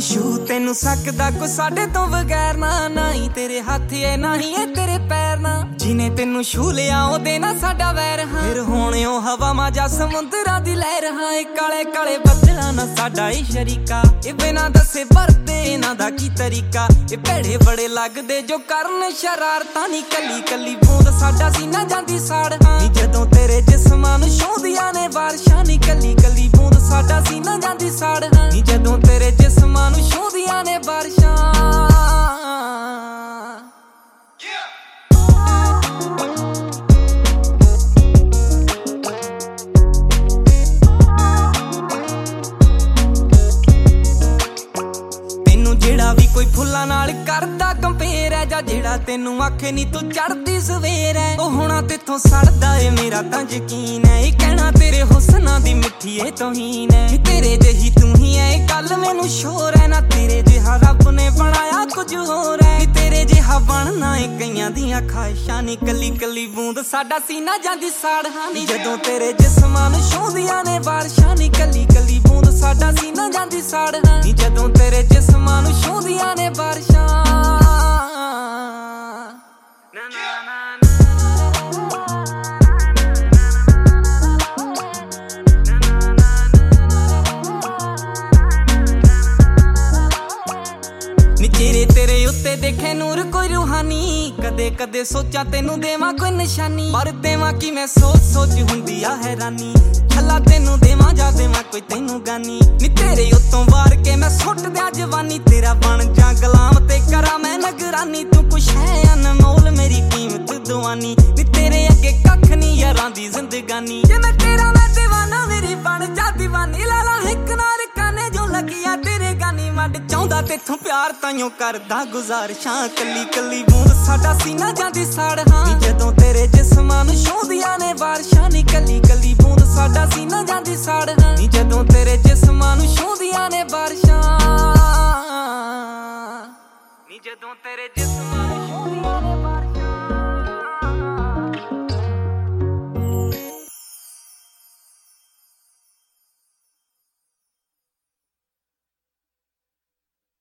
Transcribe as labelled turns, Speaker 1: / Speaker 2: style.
Speaker 1: ਛੂ ਤੈਨੂੰ ਸਕਦਾ ਕੋ ਸਾਡੇ ਤੋਂ ਬਗੈਰ ਨਾ ਹੀ ਤੇਰੇ ਹੱਥ ਏ ਨਾ ਹੀ ਏ ਤੇਰੇ ਪੈਰ ਨਾ ਜਿਨੇ ਤੈਨੂੰ ਛੂ ਲਿਆ ਉਹਦੇ ਨਾ ਸਾਡਾ ਵੈਰ ਹਾਂ ਫਿਰ ਹੁਣ ਉਹ ਹਵਾਵਾਂ ਜਾਂ ਸਮੁੰਦਰਾਂ ਦੀ ਲਹਿਰ ਹਾਂ ਇਹ ਕਾਲੇ ਕਾਲੇ ਬੱਦਲਾਂ ਨਾ ਸਾਡਾ ਈ ਸ਼ਰੀਕਾ ਇਹ ਬਿਨਾਂ ਦੱਸੇ ਵਰਤੇ ਇਹਨਾਂ ਦਾ ਕੀ ਤਰੀਕਾ ਇਹ ਭੈੜੇ ਬੜੇ ਲੱਗਦੇ ਜੋ ਕਰਨ ਸ਼ਰਾਰਤਾਂ ਨੀ ਕੱਲੀ ਕੱਲੀ ਬੂੰਦ ਸਾਡਾ ਸੀਨਾ ਜਾਂਦੀ ਸਾੜ ਹਾਂ ਨੀ ਜਦੋਂ ਤੇਰੇ ਜਿਸਮਾਂ ਨੂੰ ਛੂੰਦੀਆਂ ਨੇ ਬਾਰਿਸ਼ਾਂ ਨੀ ਕੱਲੀ ਕੱਲੀ ਬੂੰਦ ਸਾਡਾ ਸੀਨਾ ਜਾਂਦੀ ਸਾੜ ਹਾਂ ਨੀ ਜਦੋਂ ਤੇਰੇ ਜਿਸਮਾਂ ਨੂੰ ਛੂੰਦੀਆਂ ਨੇ ਬਾਰਿਸ਼ਾਂ ਜਿਹੜਾ ਵੀ ਕੋਈ ਫੁੱਲਾਂ ਨਾਲ ਕਰਦਾ ਕੰਪੇਅਰ ਹੈ ਜਾਂ ਜਿਹੜਾ ਤੈਨੂੰ ਆਖੇ ਨੀ ਤੂੰ ਚੜਦੀ ਸਵੇਰ ਹੈ ਉਹ ਹੋਣਾ ਤੇਥੋਂ ਸੜਦਾ ਏ ਮੇਰਾ ਤਾਂ ਯਕੀਨ ਹੈ ਇਹ ਕਹਿਣਾ ਤੇਰੇ ਹੁਸਨਾਂ ਦੀ ਮਿੱਠੀ ਏ ਤੋਹੀਨ ਹੈ ਤੇਰੇ ਜਿਹੀ ਤੂੰ ਹੀ ਐ ਇਹ ਗੱਲ ਮੈਨੂੰ ਸ਼ੋਰ ਹੈ ਨਾ ਤੇਰੇ ਜਿਹਾ ਰੱਬ ਨੇ ਬਣਾਇਆ ਕੁਝ ਹੋਰ ਹੈ ਤੇਰੇ ਜਿਹਾ ਬਣਨਾ ਏ ਕਈਆਂ ਦੀਆਂ ਖਾਹਿਸ਼ਾਂ ਨੀ ਕੱਲੀ ਕੱਲੀ ਬੂੰਦ ਸਾਡਾ ਸੀਨਾ ਜਾਂਦੀ ਸਾੜ ਹਾਂ ਨੀ ਜਦੋਂ ਤੇਰੇ ਜਿਸਮਾਂ ਨੂੰ ਛੂੰਦੀਆਂ ਨੇ ਬਾਰਿਸ਼ਾਂ ਨੀ ਕੱਲੀ ਕੱਲੀ ਬੂੰਦ ਸਾਡਾ ਸੀਨਾ ਜਾਂਦੀ ਸਾੜ ਹਾਂ ਨੀ ਜਦੋਂ ਤੇਰੇ ਜਿਸਮਾਂ ਨੂੰ ਛੂੰਦੀਆਂ ਨੇ ਬਾਰਿਸ਼ਾਂ ਨੀ ਚਿਹਰੇ ਤੇਰੇ ਉੱਤੇ ਦੇਖੇ ਨੂਰ ਕੋਈ ਰੂਹਾਨੀ ਕਦੇ ਕਦੇ ਸੋਚਾਂ ਤੈਨੂੰ ਦੇਵਾਂ ਕੋਈ ਨਿਸ਼ਾਨੀ ਪਰ ਦੇਵਾਂ ਕਿ ਮੈਂ ਸੋਚ ਸੋਚ ਹੁੰਦੀ ਆ ਹੈਰਾਨੀ ਛੱਲਾ ਤੈਨੂੰ ਦੇਵਾਂ ਜਾਂ ਦੇਵਾਂ ਕੋਈ ਤੈਨੂੰ ਗਾਨੀ ਨੀ ਤੇਰੇ ਉੱਤੋਂ ਵਾਰ ਕੇ ਮੈਂ ਸੁੱਟ ਦਿਆਂ ਜਵਾਨੀ ਤੇਰਾ ਬਣ ਜਾਂ ਗੁਲਾਮ ਤੇ ਕਰਾਂ ਮੈਂ ਨਗਰਾਨੀ ਤੂੰ ਕੁਛ ਹੈ ਅਨਮੋਲ ਮੇਰੀ ਕੀਮਤ ਦਵਾਨੀ ਨੀ ਤੇਰੇ ਅੱਗੇ ਕੱਖ ਨੀ ਯਾਰਾਂ ਦੀ ਜ਼ਿੰਦਗਾਨੀ ਜੇ ਮੈਂ ਤੇਰਾ ਮੈਂ دیਵਾਨਾ ਮੇਰੀ ਬਣ ਜਾ دیਵਾਨੀ ਲਾ ਲਾ ਇੱਕ ਨਾਲ ਕਾਨੇ ਜੋ ਲੱਗਿਆ ਤੇਰੇ ਗਾਨੀ ਮੱਡ ਚਾਹੁੰਦਾ ਤੇਥੋਂ ਪਿਆਰ ਤਾਈਓ ਕਰਦਾ ਗੁਜ਼ਾਰਿਸ਼ਾਂ ਕੱਲੀ ਕੱਲੀ ਬੂੰਦ ਸਾਡਾ ਸੀਨਾ ਜਾਂਦੀ ਸਾੜ ਹਾਂ ਨੀ ਜਦੋਂ ਤੇਰੇ ਜਿਸਮਾਂ ਨੂੰ ਛੂੰਦੀਆਂ ਨੇ ਬਾਰਿਸ਼ਾਂ ਨੀ ਕੱਲੀ ਕੱਲੀ ਬੂੰਦ ਸਾਡਾ ਸੀਨਾ ਜਾਂਦੀ ਸਾੜ ਹਾਂ ਨੀ ਜਦੋਂ ਤੇਰੇ ਜਿਸਮਾਂ ਨੂੰ ਛੂੰਦੀਆਂ ਨੇ ਬਾਰਿਸ਼ਾਂ ਨੀ ਜਦੋਂ ਤੇਰੇ ਜਿਸਮਾਂ ਨੂੰ ਛੂੰਦੀਆਂ